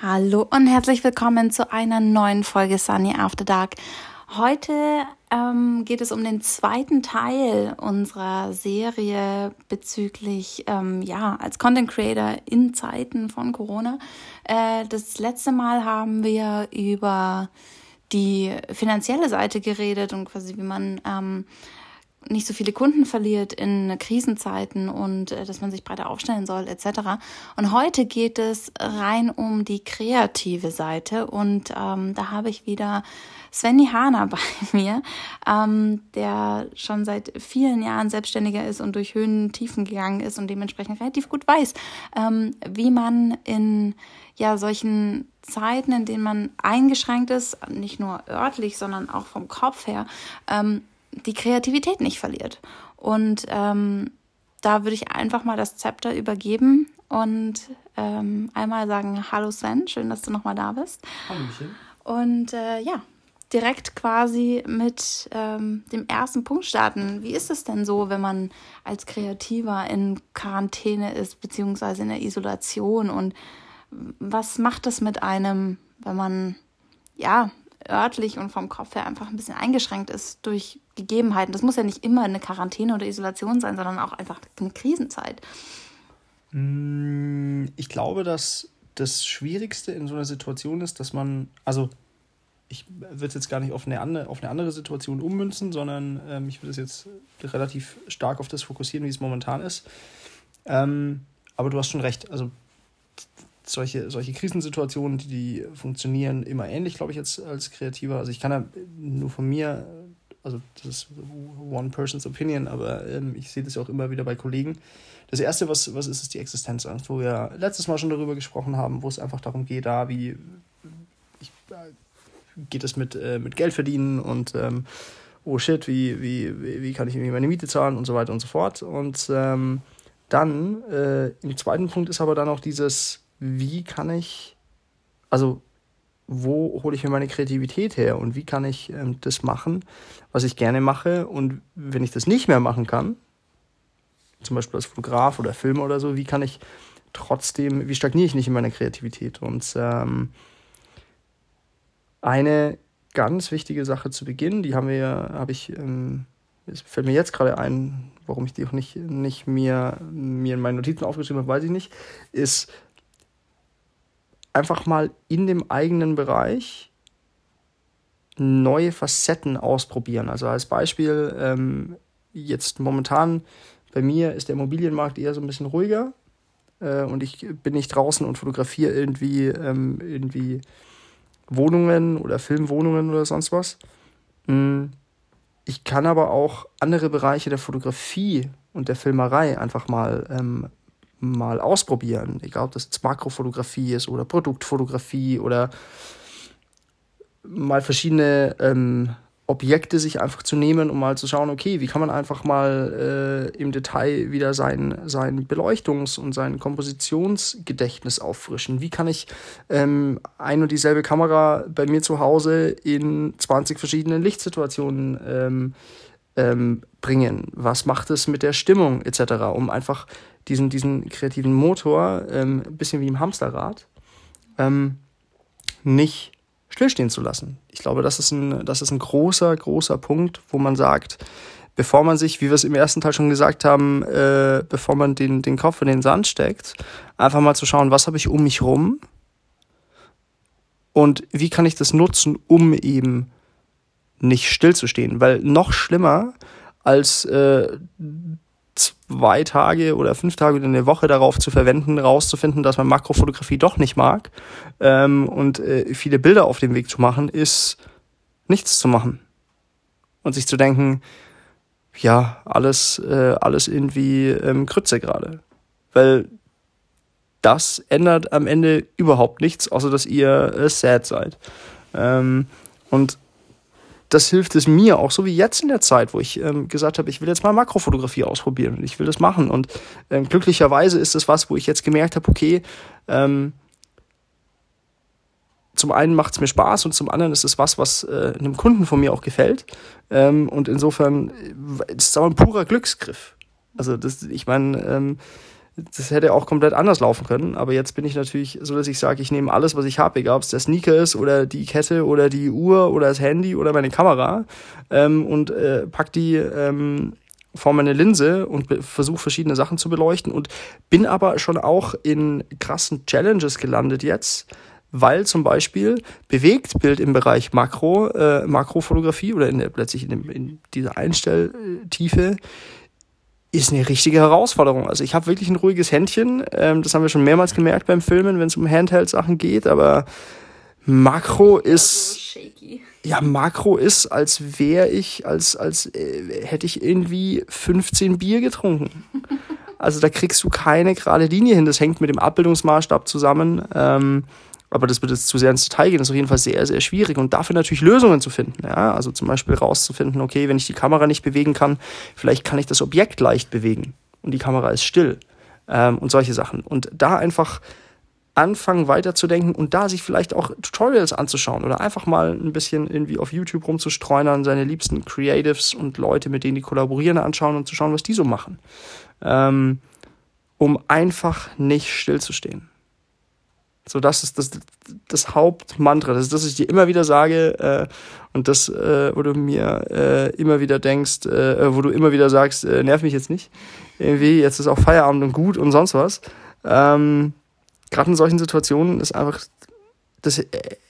Hallo und herzlich willkommen zu einer neuen Folge Sunny After Dark. Heute geht es um den zweiten Teil unserer Serie bezüglich als Content Creator in Zeiten von Corona. Das letzte Mal haben wir über die finanzielle Seite geredet und quasi wie man nicht so viele Kunden verliert in Krisenzeiten und dass man sich breiter aufstellen soll etc. Und heute geht es rein um die kreative Seite und da habe ich wieder Svenny Hahner bei mir, der schon seit vielen Jahren Selbstständiger ist und durch Höhen und Tiefen gegangen ist und dementsprechend relativ gut weiß, wie man in solchen Zeiten, in denen man eingeschränkt ist, nicht nur örtlich, sondern auch vom Kopf her, die Kreativität nicht verliert. Und da würde ich einfach mal das Zepter übergeben und einmal sagen, hallo Sven, schön, dass du nochmal da bist. Hallöchen. Und direkt quasi mit dem ersten Punkt starten. Wie ist es denn so, wenn man als Kreativer in Quarantäne ist, beziehungsweise in der Isolation? Und was macht das mit einem, wenn man, örtlich und vom Kopf her einfach ein bisschen eingeschränkt ist durch Gegebenheiten? Das muss ja nicht immer eine Quarantäne oder Isolation sein, sondern auch einfach eine Krisenzeit. Ich glaube, dass das Schwierigste in so einer Situation ist, dass man, also ich würde es jetzt gar nicht auf eine andere Situation ummünzen, sondern ich würde es jetzt relativ stark auf das fokussieren, wie es momentan ist. Aber du hast schon recht, also solche Krisensituationen, die funktionieren immer ähnlich, glaube ich, jetzt als Kreativer. Also ich kann ja nur von mir, also das ist one person's opinion, aber ich sehe das ja auch immer wieder bei Kollegen. Das Erste, was ist, ist die Existenzangst, wo wir letztes Mal schon darüber gesprochen haben, wo es einfach darum geht, geht es mit Geld verdienen und oh shit, wie kann ich irgendwie meine Miete zahlen und so weiter und so fort. Und dann, im zweiten Punkt ist aber dann auch dieses, wo hole ich mir meine Kreativität her und wie kann ich das machen, was ich gerne mache, und wenn ich das nicht mehr machen kann, zum Beispiel als Fotograf oder Filmer oder so, wie stagniere ich nicht in meiner Kreativität? Und eine ganz wichtige Sache zu Beginn, es fällt mir jetzt gerade ein, warum ich die auch nicht mir in meinen Notizen aufgeschrieben habe, weiß ich nicht, ist einfach mal in dem eigenen Bereich neue Facetten ausprobieren. Also als Beispiel, jetzt momentan bei mir ist der Immobilienmarkt eher so ein bisschen ruhiger und ich bin nicht draußen und fotografiere irgendwie Wohnungen oder Filmwohnungen oder sonst was. Ich kann aber auch andere Bereiche der Fotografie und der Filmerei einfach mal ausprobieren. Egal, ob das jetzt Makrofotografie ist oder Produktfotografie oder mal verschiedene Objekte sich einfach zu nehmen, um mal zu schauen, okay, wie kann man einfach mal im Detail wieder sein Beleuchtungs- und sein Kompositionsgedächtnis auffrischen. Wie kann ich ein und dieselbe Kamera bei mir zu Hause in 20 verschiedenen Lichtsituationen bringen? Was macht es mit der Stimmung etc., um einfach diesen kreativen Motor, ein bisschen wie im Hamsterrad, nicht stillstehen zu lassen. Ich glaube, das ist ein großer, großer Punkt, wo man sagt, bevor man sich, wie wir es im ersten Teil schon gesagt haben, bevor man den Kopf in den Sand steckt, einfach mal zu schauen, was habe ich um mich rum und wie kann ich das nutzen, um eben nicht stillzustehen. Weil noch schlimmer als 2 Tage oder 5 Tage oder eine Woche darauf zu verwenden, rauszufinden, dass man Makrofotografie doch nicht mag und viele Bilder auf dem Weg zu machen, ist nichts zu machen. Und sich zu denken, ja, alles irgendwie Grütze gerade. Weil das ändert am Ende überhaupt nichts, außer dass ihr sad seid. Und das hilft es mir auch, so wie jetzt in der Zeit, wo ich gesagt habe, ich will jetzt mal Makrofotografie ausprobieren und ich will das machen. Und glücklicherweise ist es was, wo ich jetzt gemerkt habe, okay, zum einen macht es mir Spaß und zum anderen ist es was einem Kunden von mir auch gefällt. Und insofern ist es auch ein purer Glücksgriff. Also ich meine, Das hätte auch komplett anders laufen können, aber jetzt bin ich natürlich so, dass ich sage, ich nehme alles, was ich habe, egal ob es der Sneaker ist oder die Kette oder die Uhr oder das Handy oder meine Kamera und pack die vor meine Linse und versuche verschiedene Sachen zu beleuchten und bin aber schon auch in krassen Challenges gelandet jetzt, weil zum Beispiel Bewegtbild im Bereich Makrofotografie oder plötzlich in dieser Einstelltiefe ist eine richtige Herausforderung. Also ich habe wirklich ein ruhiges Händchen, das haben wir schon mehrmals gemerkt beim Filmen, wenn es um Handheld-Sachen geht, aber Makro ist... Ja, Makro ist, als hätte ich irgendwie 15 Bier getrunken. Also da kriegst du keine gerade Linie hin. Das hängt mit dem Abbildungsmaßstab zusammen. Aber das wird jetzt zu sehr ins Detail gehen. Das ist auf jeden Fall sehr, sehr schwierig. Und dafür natürlich Lösungen zu finden. Ja? Also zum Beispiel rauszufinden, okay, wenn ich die Kamera nicht bewegen kann, vielleicht kann ich das Objekt leicht bewegen. Und die Kamera ist still. Und solche Sachen. Und da einfach anfangen weiterzudenken und da sich vielleicht auch Tutorials anzuschauen oder einfach mal ein bisschen irgendwie auf YouTube rumzustreunern, seine liebsten Creatives und Leute, mit denen die kollaborieren, anschauen und zu schauen, was die so machen. Um einfach nicht stillzustehen. So, das ist das Hauptmantra. Das ist das, was ich dir immer wieder sage und das, wo du mir immer wieder denkst, wo du immer wieder sagst, nerv mich jetzt nicht. Irgendwie, jetzt ist auch Feierabend und gut und sonst was. Gerade in solchen Situationen ist einfach, das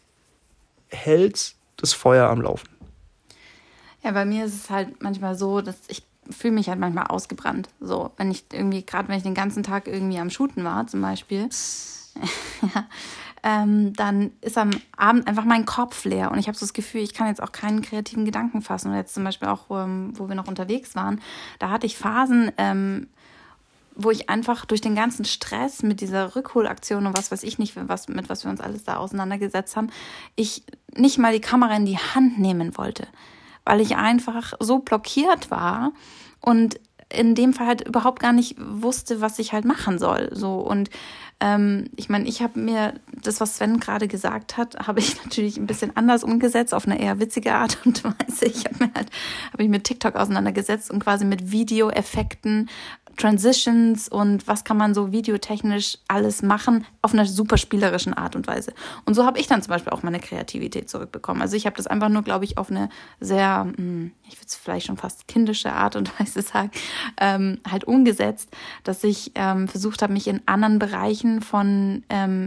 hält das Feuer am Laufen. Ja, bei mir ist es halt manchmal so, dass ich fühle mich halt manchmal ausgebrannt. So, wenn ich den ganzen Tag irgendwie am Shooten war, zum Beispiel, ja, dann ist am Abend einfach mein Kopf leer und ich habe so das Gefühl, ich kann jetzt auch keinen kreativen Gedanken fassen. Und jetzt zum Beispiel auch, wo wir noch unterwegs waren, da hatte ich Phasen, wo ich einfach durch den ganzen Stress mit dieser Rückholaktion und was weiß ich nicht, mit was wir uns alles da auseinandergesetzt haben, ich nicht mal die Kamera in die Hand nehmen wollte, weil ich einfach so blockiert war und in dem Fall halt überhaupt gar nicht wusste, was ich halt machen soll. So, und ich meine, ich habe mir das, was Sven gerade gesagt hat, habe ich natürlich ein bisschen anders umgesetzt, auf eine eher witzige Art und Weise. Ich habe mich mit TikTok auseinandergesetzt und quasi mit Videoeffekten, Transitions und was kann man so videotechnisch alles machen auf einer super spielerischen Art und Weise. Und so habe ich dann zum Beispiel auch meine Kreativität zurückbekommen. Also ich habe das einfach nur, glaube ich, auf eine sehr, ich würde es vielleicht schon fast kindische Art und Weise sagen, halt umgesetzt, dass ich versucht habe, mich in anderen Bereichen von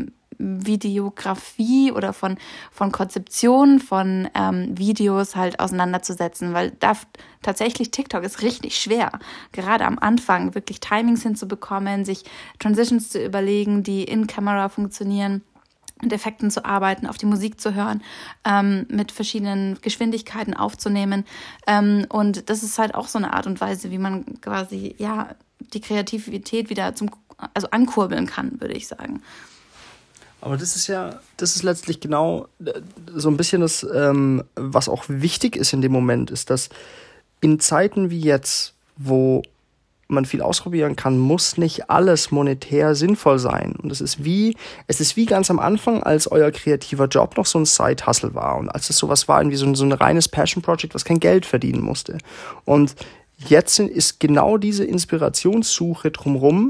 Videografie oder von Konzeption von Videos halt auseinanderzusetzen, weil da tatsächlich TikTok ist richtig schwer, gerade am Anfang wirklich Timings hinzubekommen, sich Transitions zu überlegen, die in Camera funktionieren, mit Effekten zu arbeiten, auf die Musik zu hören, mit verschiedenen Geschwindigkeiten aufzunehmen, und das ist halt auch so eine Art und Weise, wie man quasi die Kreativität wieder ankurbeln kann, würde ich sagen. Aber das ist letztlich genau so ein bisschen das, was auch wichtig ist in dem Moment, ist, dass in Zeiten wie jetzt, wo man viel ausprobieren kann, muss nicht alles monetär sinnvoll sein. Und es ist wie ganz am Anfang, als euer kreativer Job noch so ein Side-Hustle war und als es sowas war, irgendwie so ein reines Passion-Project, was kein Geld verdienen musste. Und jetzt ist genau diese Inspirationssuche drumherum,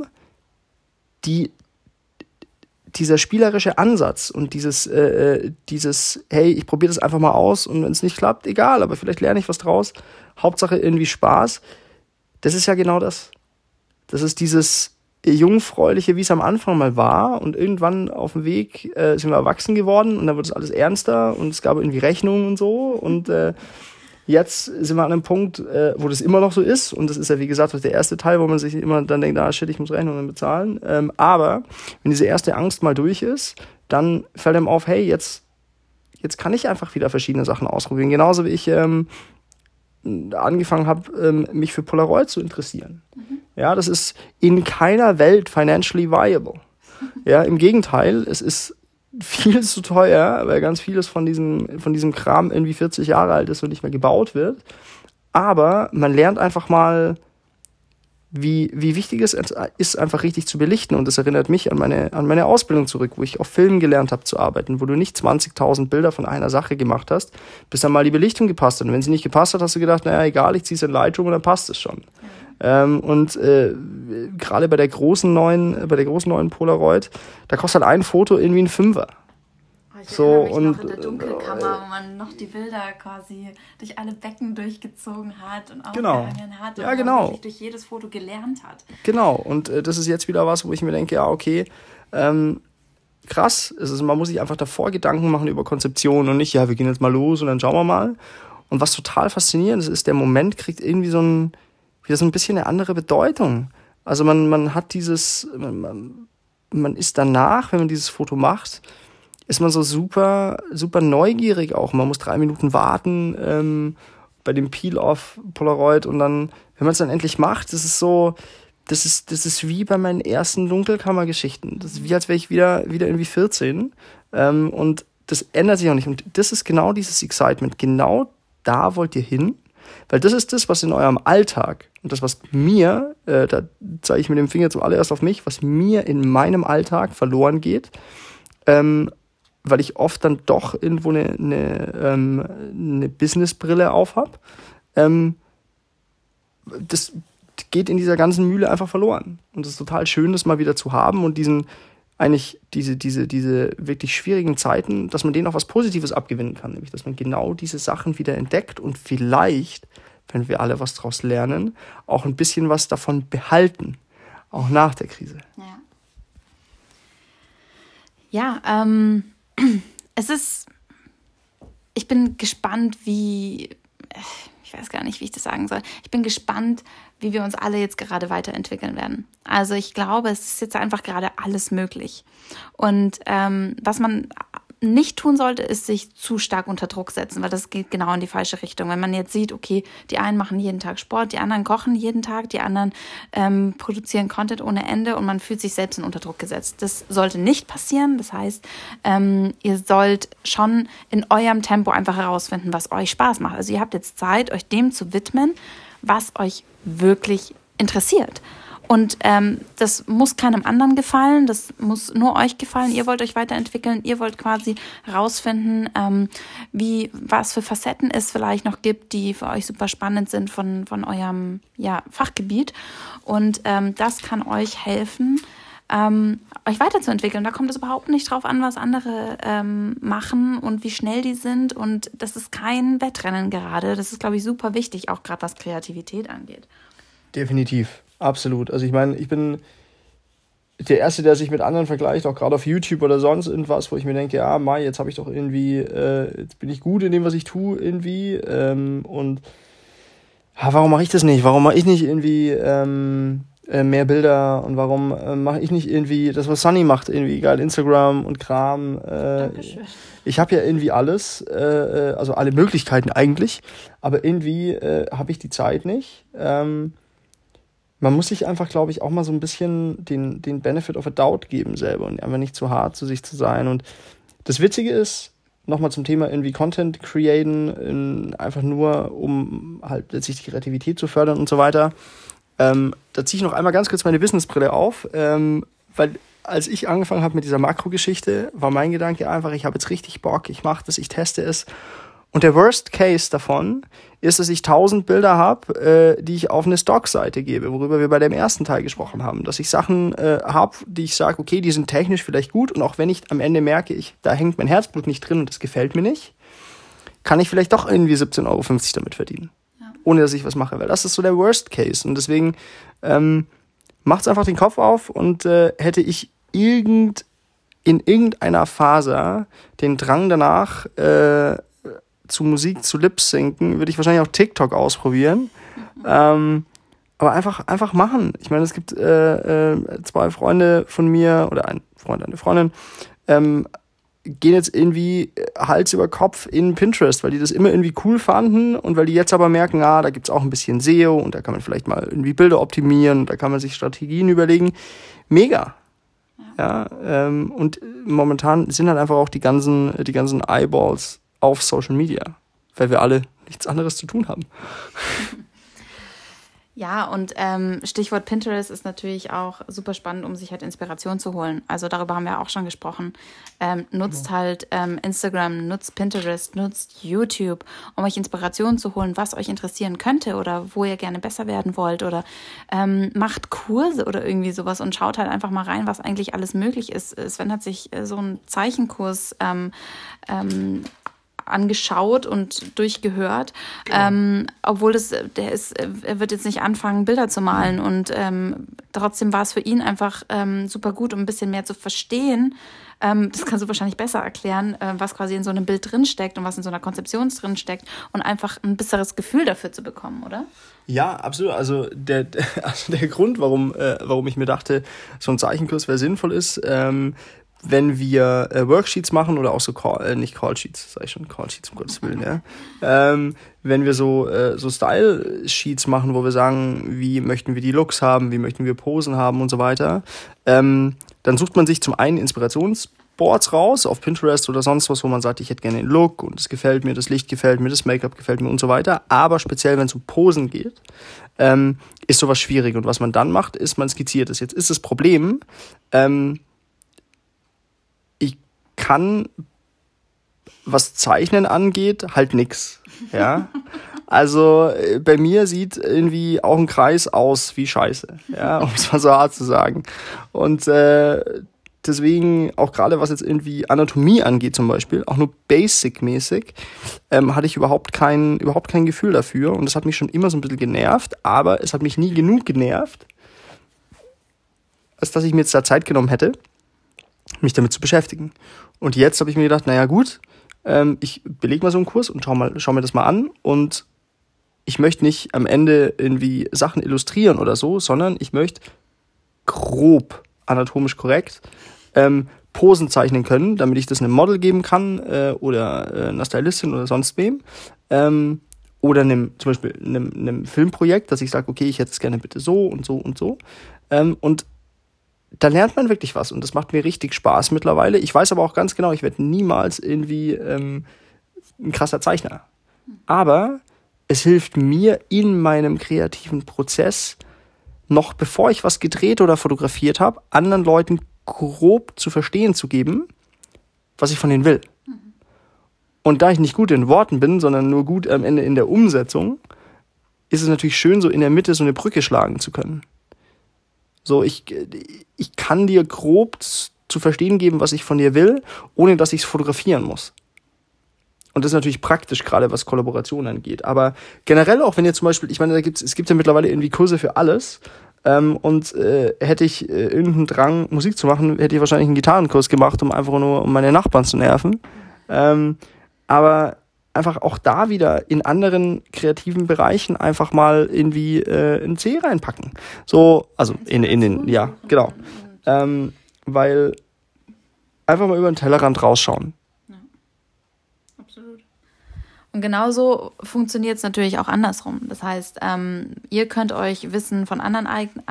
dieser spielerische Ansatz und dieses, hey, ich probiere das einfach mal aus und wenn es nicht klappt, egal, aber vielleicht lerne ich was draus. Hauptsache irgendwie Spaß. Das ist ja genau das. Das ist dieses Jungfräuliche, wie es am Anfang mal war und irgendwann auf dem Weg sind wir erwachsen geworden und dann wird es alles ernster und es gab irgendwie Rechnungen und so und jetzt sind wir an einem Punkt, wo das immer noch so ist. Und das ist ja, wie gesagt, der erste Teil, wo man sich immer dann denkt, shit, ich muss Rechnungen bezahlen. Aber wenn diese erste Angst mal durch ist, dann fällt einem auf, hey, jetzt kann ich einfach wieder verschiedene Sachen ausprobieren. Genauso wie ich angefangen habe, mich für Polaroid zu interessieren. Mhm. Ja, das ist in keiner Welt financially viable. Ja, im Gegenteil, es ist viel zu teuer, weil ganz vieles von diesem Kram irgendwie 40 Jahre alt ist und nicht mehr gebaut wird. Aber man lernt einfach mal wie wichtig es ist, einfach richtig zu belichten. Und das erinnert mich an meine Ausbildung zurück, wo ich auf Film gelernt habe zu arbeiten, wo du nicht 20.000 Bilder von einer Sache gemacht hast, bis dann mal die Belichtung gepasst hat. Und wenn sie nicht gepasst hat, hast du gedacht, naja, egal, ich ziehe es in Lightroom und dann passt es schon. Gerade bei der großen neuen Polaroid, da kostet halt ein Foto irgendwie ein Fünfer. Ich erinnere mich noch in der Dunkelkammer, wo man noch die Bilder quasi durch alle Becken durchgezogen hat und aufgehangen hat und wirklich durch jedes Foto gelernt hat. Genau, und das ist jetzt wieder was, wo ich mir denke, ja, okay, krass, man muss sich einfach davor Gedanken machen über Konzeption und nicht, ja, wir gehen jetzt mal los und dann schauen wir mal. Und was total faszinierend ist, der Moment kriegt irgendwie wieder so ein bisschen eine andere Bedeutung. Also man hat man ist danach, wenn man dieses Foto macht, ist man so super, super neugierig auch. Man muss 3 Minuten warten bei dem Peel-Off Polaroid und dann, wenn man es dann endlich macht, das ist wie bei meinen ersten Dunkelkammergeschichten. Das ist wie, als wäre ich wieder irgendwie 14. Und das ändert sich auch nicht. Und das ist genau dieses Excitement. Genau da wollt ihr hin. Weil das ist das, was in eurem Alltag und das, was mir, da zeige ich mit dem Finger zuallererst auf mich, was mir in meinem Alltag verloren geht, weil ich oft dann doch irgendwo eine Businessbrille auf habe. Das geht in dieser ganzen Mühle einfach verloren. Und es ist total schön, das mal wieder zu haben und diese wirklich schwierigen Zeiten, dass man denen auch was Positives abgewinnen kann, nämlich dass man genau diese Sachen wieder entdeckt und vielleicht, wenn wir alle was draus lernen, auch ein bisschen was davon behalten, auch nach der Krise. Ich bin gespannt, ich weiß gar nicht, wie ich das sagen soll. Ich bin gespannt, wie wir uns alle jetzt gerade weiterentwickeln werden. Also ich glaube, es ist jetzt einfach gerade alles möglich. Und was man nicht tun sollte, ist sich zu stark unter Druck setzen, weil das geht genau in die falsche Richtung. Wenn man jetzt sieht, okay, die einen machen jeden Tag Sport, die anderen kochen jeden Tag, die anderen produzieren Content ohne Ende und man fühlt sich selbst in Unterdruck gesetzt. Das sollte nicht passieren. Das heißt, ihr sollt schon in eurem Tempo einfach herausfinden, was euch Spaß macht. Also ihr habt jetzt Zeit, euch dem zu widmen, was euch wirklich interessiert. Und das muss keinem anderen gefallen, das muss nur euch gefallen. Ihr wollt euch weiterentwickeln, ihr wollt quasi herausfinden, was für Facetten es vielleicht noch gibt, die für euch super spannend sind von eurem Fachgebiet. Und das kann euch helfen, euch weiterzuentwickeln. Da kommt es überhaupt nicht drauf an, was andere machen und wie schnell die sind. Und das ist kein Wettrennen gerade. Das ist, glaube ich, super wichtig, auch gerade was Kreativität angeht. Definitiv. Absolut. Also ich meine, ich bin der Erste, der sich mit anderen vergleicht, auch gerade auf YouTube oder sonst irgendwas, wo ich mir denke, ja, jetzt habe ich doch irgendwie, jetzt bin ich gut in dem, was ich tue irgendwie und warum mache ich das nicht? Warum mache ich nicht irgendwie mehr Bilder und warum mache ich nicht irgendwie das, was Sunny macht, irgendwie geil, Instagram und Kram. Ich habe ja irgendwie alles, also alle Möglichkeiten eigentlich, aber irgendwie habe ich die Zeit nicht. Man muss sich einfach, glaube ich, auch mal so ein bisschen den Benefit of a Doubt geben selber und einfach nicht zu hart zu sich zu sein. Und das Witzige ist, nochmal zum Thema irgendwie Content createn, einfach nur, um halt letztlich die Kreativität zu fördern und so weiter. Da ziehe ich noch einmal ganz kurz meine Businessbrille auf, weil als ich angefangen habe mit dieser Makro-Geschichte, war mein Gedanke einfach, ich habe jetzt richtig Bock, ich mache das, ich teste es. Und der Worst Case davon ist, dass ich 1000 Bilder habe, die ich auf eine Stock-Seite gebe, worüber wir bei dem ersten Teil gesprochen haben. Dass ich Sachen habe, die ich sage, okay, die sind technisch vielleicht gut und auch wenn ich am Ende merke, da hängt mein Herzblut nicht drin und das gefällt mir nicht, kann ich vielleicht doch irgendwie 17,50 € damit verdienen. Ja. Ohne dass ich was mache, weil das ist so der Worst Case. Und deswegen macht's einfach den Kopf auf und hätte ich in irgendeiner Phase den Drang danach, zu Musik zu lip-synken, würde ich wahrscheinlich auch TikTok ausprobieren. Aber einfach machen. Ich meine, es gibt 2 Freunde von mir oder ein Freund, eine Freundin, gehen jetzt irgendwie Hals über Kopf in Pinterest, weil die das immer irgendwie cool fanden und weil die jetzt aber merken, da gibt's auch ein bisschen SEO und da kann man vielleicht mal irgendwie Bilder optimieren und da kann man sich Strategien überlegen. Mega. Ja, und momentan sind halt einfach auch die ganzen Eyeballs auf Social Media, weil wir alle nichts anderes zu tun haben. Ja, und Stichwort Pinterest ist natürlich auch super spannend, um sich halt Inspiration zu holen. Also darüber haben wir auch schon gesprochen. Nutzt halt Instagram, nutzt Pinterest, nutzt YouTube, um euch Inspiration zu holen, was euch interessieren könnte oder wo ihr gerne besser werden wollt. Oder macht Kurse oder irgendwie sowas und schaut halt einfach mal rein, was eigentlich alles möglich ist. Sven hat sich so einen Zeichenkurs angeschaut und durchgehört, obwohl er wird jetzt nicht anfangen, Bilder zu malen und trotzdem war es für ihn einfach super gut, um ein bisschen mehr zu verstehen. Das kannst du wahrscheinlich besser erklären, was quasi in so einem Bild drinsteckt und was in so einer Konzeption drinsteckt und einfach ein besseres Gefühl dafür zu bekommen, oder? Ja, absolut. Also der Grund, warum ich mir dachte, so ein Zeichenkurs wäre sinnvoll ist, wenn wir Worksheets machen oder auch so nicht Callsheets, sag ich schon, Callsheets, um Gottes Willen, ja. Wenn wir so Style-Sheets machen, wo wir sagen, wie möchten wir die Looks haben, wie möchten wir Posen haben und so weiter, dann sucht man sich zum einen Inspirationsboards raus auf Pinterest oder sonst was, wo man sagt, ich hätte gerne den Look und es gefällt mir, das Licht gefällt mir, das Make-up gefällt mir und so weiter. Aber speziell, wenn es um Posen geht, ist sowas schwierig. Und was man dann macht, ist, man skizziert es. Jetzt ist das Problem, kann, was Zeichnen angeht, halt nix. Ja. Also bei mir sieht irgendwie auch ein Kreis aus wie Scheiße, ja, um es mal so hart zu sagen. Und deswegen, auch gerade was jetzt irgendwie Anatomie angeht zum Beispiel, auch nur basic-mäßig, hatte ich überhaupt kein Gefühl dafür. Und das hat mich schon immer so ein bisschen genervt, aber es hat mich nie genug genervt, als dass ich mir jetzt da Zeit genommen hätte, mich damit zu beschäftigen. Und jetzt habe ich mir gedacht, naja gut, ich belege mal so einen Kurs und schau mir das mal an. Und ich möchte nicht am Ende irgendwie Sachen illustrieren oder so, sondern ich möchte grob, anatomisch korrekt, Posen zeichnen können, damit ich das einem Model geben kann oder einer Stylistin oder sonst wem. Oder zum Beispiel einem Filmprojekt, dass ich sage, okay, ich hätte es gerne bitte so und so und so. Und da lernt man wirklich was und das macht mir richtig Spaß mittlerweile. Ich weiß aber auch ganz genau, ich werde niemals irgendwie ein krasser Zeichner. Aber es hilft mir in meinem kreativen Prozess, noch bevor ich was gedreht oder fotografiert habe, anderen Leuten grob zu verstehen zu geben, was ich von denen will. Und da ich nicht gut in Worten bin, sondern nur gut am Ende in der Umsetzung, ist es natürlich schön, so in der Mitte so eine Brücke schlagen zu können. So, ich kann dir grob zu verstehen geben, was ich von dir will, ohne dass ich es fotografieren muss. Und das ist natürlich praktisch, gerade was Kollaboration angeht. Aber generell auch, wenn ihr zum Beispiel, ich meine, es gibt ja mittlerweile irgendwie Kurse für alles. Hätte ich irgendeinen Drang, Musik zu machen, hätte ich wahrscheinlich einen Gitarrenkurs gemacht, um meine Nachbarn zu nerven. Aber einfach auch da wieder in anderen kreativen Bereichen einfach mal irgendwie ein C reinpacken. So, also in den, ja, genau. Weil einfach mal über den Tellerrand rausschauen. Ja, absolut. Und genauso funktioniert es natürlich auch andersrum. Das heißt, ihr könnt euch Wissen von anderen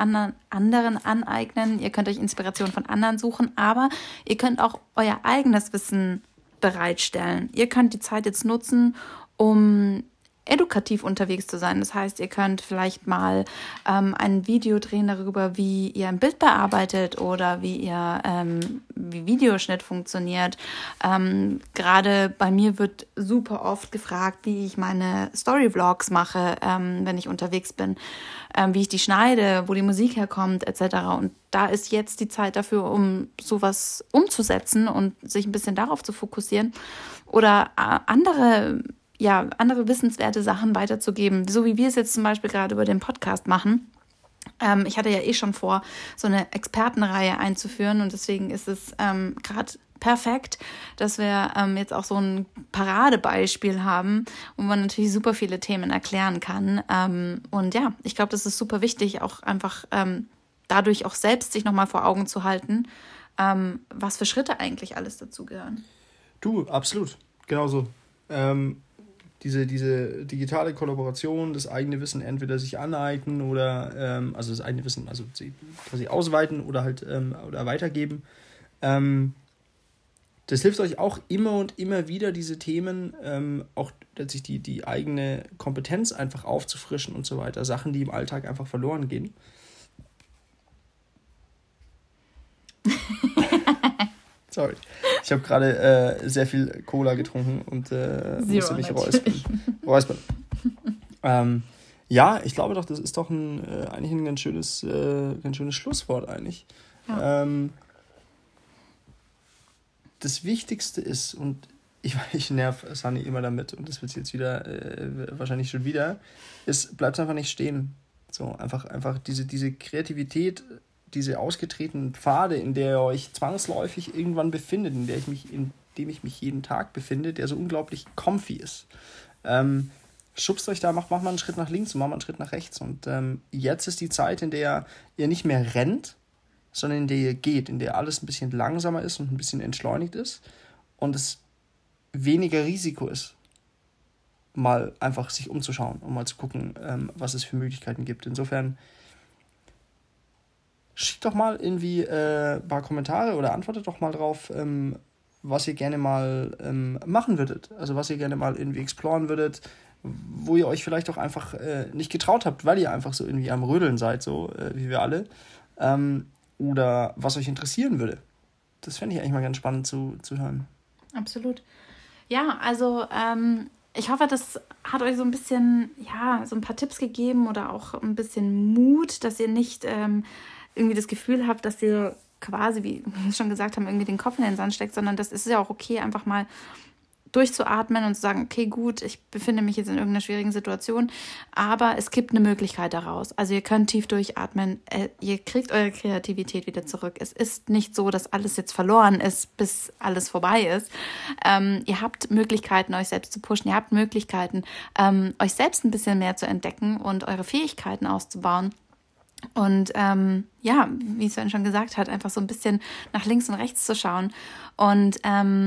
aneignen, ihr könnt euch Inspiration von anderen suchen, aber ihr könnt auch euer eigenes Wissen bereitstellen. Ihr könnt die Zeit jetzt nutzen, um edukativ unterwegs zu sein. Das heißt, ihr könnt vielleicht mal ein Video drehen darüber, wie ihr ein Bild bearbeitet oder wie Videoschnitt funktioniert. Gerade bei mir wird super oft gefragt, wie ich meine Story-Vlogs mache, wenn ich unterwegs bin, wie ich die schneide, wo die Musik herkommt, etc. Und da ist jetzt die Zeit dafür, um sowas umzusetzen und sich ein bisschen darauf zu fokussieren oder andere wissenswerte Sachen weiterzugeben, so wie wir es jetzt zum Beispiel gerade über den Podcast machen. Ich hatte ja schon vor, so eine Expertenreihe einzuführen und deswegen ist es gerade perfekt, dass wir jetzt auch so ein Paradebeispiel haben, wo man natürlich super viele Themen erklären kann. Und ja, ich glaube, das ist super wichtig, auch einfach dadurch auch selbst sich nochmal vor Augen zu halten, was für Schritte eigentlich alles dazugehören. Du, absolut. Genauso. Diese digitale Kollaboration, das eigene Wissen entweder sich aneignen oder also das eigene Wissen, also quasi ausweiten oder halt oder weitergeben, Das hilft euch auch immer und immer wieder, diese Themen, auch letztlich die eigene Kompetenz einfach aufzufrischen und so weiter. Sachen, die im Alltag einfach verloren gehen. Sorry. Ich habe gerade sehr viel Cola getrunken und musste mich räuspern. Ja, ich glaube doch, das ist doch eigentlich ein ganz schönes Schlusswort eigentlich. Ja. Das Wichtigste ist, und ich nerv Sunny immer damit, und das wird sie jetzt wieder, wahrscheinlich schon wieder, ist, bleibt einfach nicht stehen. So, einfach diese Kreativität, diese ausgetretenen Pfade, in der ihr euch zwangsläufig irgendwann befindet, in dem ich mich jeden Tag befinde, der so unglaublich comfy ist. Schubst euch da, macht mal einen Schritt nach links und macht mal einen Schritt nach rechts. Und jetzt ist die Zeit, in der ihr nicht mehr rennt, sondern in der ihr geht, in der alles ein bisschen langsamer ist und ein bisschen entschleunigt ist und es weniger Risiko ist, mal einfach sich umzuschauen und mal zu gucken, was es für Möglichkeiten gibt. Insofern schickt doch mal irgendwie ein paar Kommentare oder antwortet doch mal drauf, was ihr gerne mal machen würdet. Also was ihr gerne mal irgendwie exploren würdet, wo ihr euch vielleicht auch einfach nicht getraut habt, weil ihr einfach so irgendwie am Rödeln seid, so wie wir alle. Oder was euch interessieren würde. Das fände ich eigentlich mal ganz spannend zu hören. Absolut. Ja, also ich hoffe, das hat euch so ein bisschen, ja, so ein paar Tipps gegeben oder auch ein bisschen Mut, dass ihr nicht irgendwie das Gefühl habt, dass ihr quasi, wie wir schon gesagt haben, irgendwie den Kopf in den Sand steckt, sondern das ist ja auch okay, einfach mal durchzuatmen und zu sagen, okay, gut, ich befinde mich jetzt in irgendeiner schwierigen Situation, aber es gibt eine Möglichkeit daraus. Also ihr könnt tief durchatmen, ihr kriegt eure Kreativität wieder zurück. Es ist nicht so, dass alles jetzt verloren ist, bis alles vorbei ist. Ihr habt Möglichkeiten, euch selbst zu pushen, ihr habt Möglichkeiten, euch selbst ein bisschen mehr zu entdecken und eure Fähigkeiten auszubauen. Und ja, wie Sven schon gesagt hat, einfach so ein bisschen nach links und rechts zu schauen und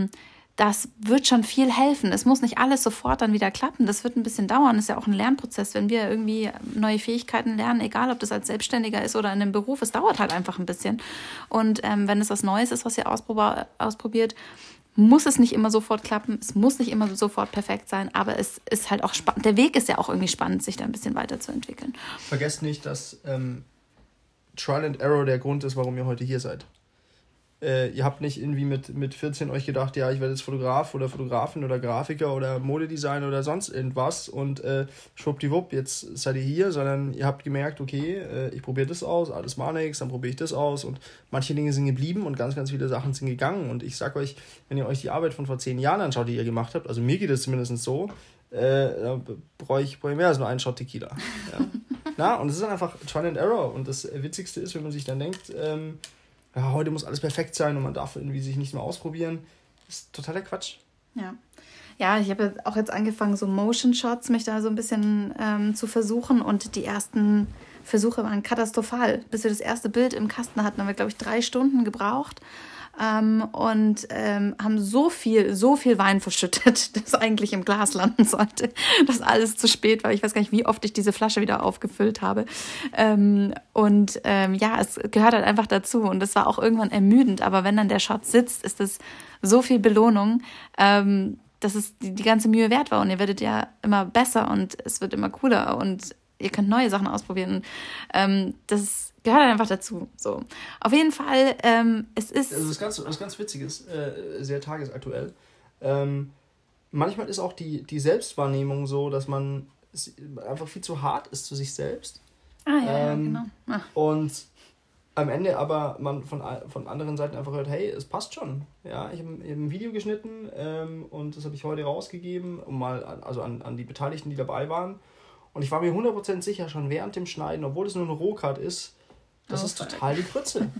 das wird schon viel helfen. Es muss nicht alles sofort dann wieder klappen. Das wird ein bisschen dauern. Das ist ja auch ein Lernprozess, wenn wir irgendwie neue Fähigkeiten lernen, egal ob das als Selbstständiger ist oder in einem Beruf. Es dauert halt einfach ein bisschen. Und wenn es was Neues ist, was ihr ausprobiert, muss es nicht immer sofort klappen. Es muss nicht immer sofort perfekt sein. Aber es ist halt auch spannend. Der Weg ist ja auch irgendwie spannend, sich da ein bisschen weiterzuentwickeln. Vergesst nicht, dass Trial and Error der Grund ist, warum ihr heute hier seid. Ihr habt nicht irgendwie mit 14 euch gedacht, ja, ich werde jetzt Fotograf oder Fotografin oder Grafiker oder Modedesigner oder sonst irgendwas und schwuppdiwupp, jetzt seid ihr hier, sondern ihr habt gemerkt, okay, ich probiere das aus, alles war nichts, dann probiere ich das aus und manche Dinge sind geblieben und ganz, ganz viele Sachen sind gegangen und ich sag euch, wenn ihr euch die Arbeit von vor 10 Jahren anschaut, die ihr gemacht habt, also mir geht es zumindest so, da brauche ich mehr als nur einen Shot Tequila. Ja. Na, und es ist dann einfach Trial and Error und das Witzigste ist, wenn man sich dann denkt, ja, heute muss alles perfekt sein und man darf irgendwie sich nicht mehr ausprobieren. Das ist totaler Quatsch. Ja, ich habe auch jetzt angefangen, so Motion Shots mich da so ein bisschen zu versuchen und die ersten Versuche waren katastrophal. Bis wir das erste Bild im Kasten hatten, haben wir, glaube ich, 3 Stunden gebraucht und haben so viel Wein verschüttet, das eigentlich im Glas landen sollte, dass alles zu spät war. Ich weiß gar nicht, wie oft ich diese Flasche wieder aufgefüllt habe. Ja, es gehört halt einfach dazu und es war auch irgendwann ermüdend. Aber wenn dann der Shot sitzt, ist es so viel Belohnung, dass es die ganze Mühe wert war und ihr werdet ja immer besser und es wird immer cooler und ihr könnt neue Sachen ausprobieren. Das gehört einfach dazu. So. Auf jeden Fall, es ist... Also was ganz witzig ist, sehr tagesaktuell, manchmal ist auch die Selbstwahrnehmung so, dass man einfach viel zu hart ist zu sich selbst. Genau. Und am Ende aber man von anderen Seiten einfach hört, hey, es passt schon. Ja, ich habe ein Video geschnitten und das habe ich heute rausgegeben, an die Beteiligten, die dabei waren. Und ich war mir 100% sicher, schon während dem Schneiden, obwohl es nur ein Rohcut ist, das ist total die Grütze.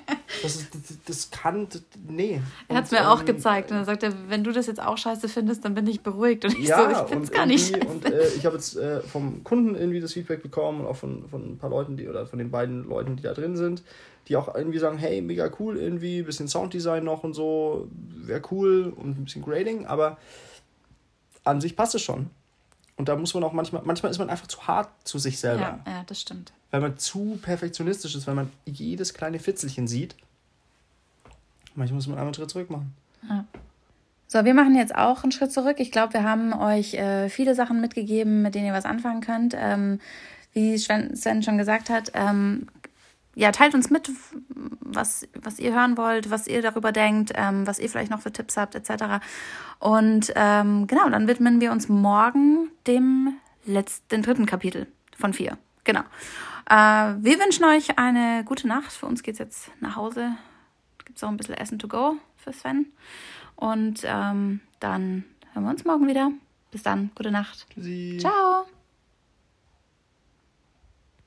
Nee. Er hat es mir auch gezeigt und er sagte, wenn du das jetzt auch scheiße findest, dann bin ich beruhigt. Und ich ich finde es gar nicht scheiße. Und ich habe jetzt vom Kunden irgendwie das Feedback bekommen und auch von ein paar Leuten, von den beiden Leuten, die da drin sind, die auch irgendwie sagen, hey, mega cool irgendwie, ein bisschen Sounddesign noch und so, wäre cool und ein bisschen Grading, aber an sich passt es schon. Und da muss man auch manchmal ist man einfach zu hart zu sich selber. Ja, das stimmt. Weil man zu perfektionistisch ist, weil man jedes kleine Fitzelchen sieht. Manchmal muss man einmal einen Schritt zurück machen. Ja. So, wir machen jetzt auch einen Schritt zurück. Ich glaube, wir haben euch viele Sachen mitgegeben, mit denen ihr was anfangen könnt. Wie Sven schon gesagt hat, teilt uns mit, was ihr hören wollt, was ihr darüber denkt, was ihr vielleicht noch für Tipps habt, etc. Und genau, dann widmen wir uns morgen dem 3. Kapitel von 4. Genau. Wir wünschen euch eine gute Nacht. Für uns geht's jetzt nach Hause. Gibt es auch ein bisschen Essen to go für Sven. Und dann hören wir uns morgen wieder. Bis dann, gute Nacht. Tschüssi. Ciao.